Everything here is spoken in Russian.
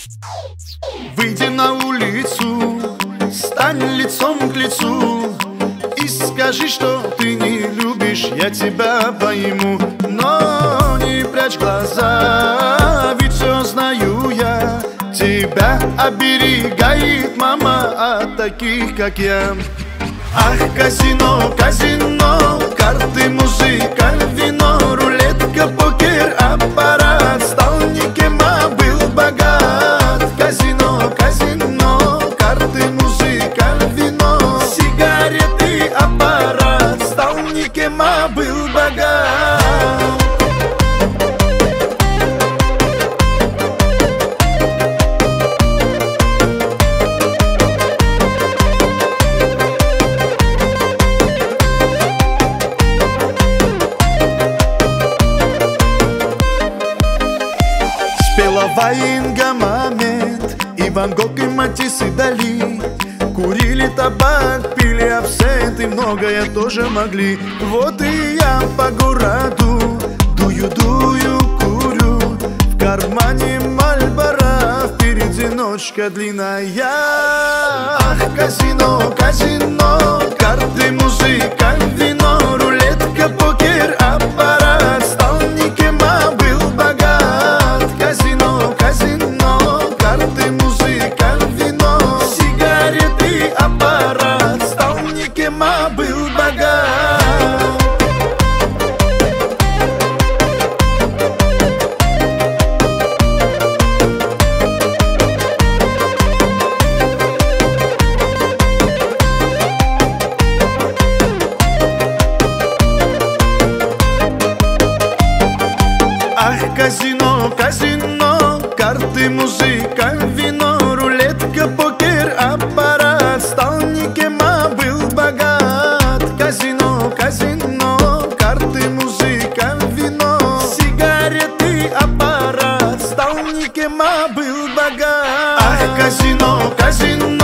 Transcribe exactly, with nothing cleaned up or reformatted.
Выйди на улицу, стань лицом к лицу и скажи, что ты не любишь, я тебя пойму. Но не прячь глаза, ведь все знаю я. Тебя оберегает мама от таких, как я. Ах, казино, казино, карты, музыка, вино, рулетка, покер, аппарат. Стал никем, а был богат. Казино, казино, карты, музыка, вино, сигареты, аппарат. Стал никем, а был богат. Спела Ваенга Мамед, и Ван Гог, и Матисс, и Дали. Курили табак, пили абсент, и многое тоже могли. Вот и я по городу дую, дую, курю. В кармане Мальборо, впереди ночка длинная. Ах, казино, казино, карты, музыка, вино, рулетка, покер, аппарат. Стал никем, а был богат. Казино, казино, карты, музыка, вино, сигареты, аппарат. Стал никем, а был богат. Ах, казино, казино, карты, музыка, вино, рулетка, покер, аппарат. Стал никем, а был богат. Казино, казино, карты, музыка, вино, сигареты, аппарат. Стал никем, а был богат. Ах, казино, казино,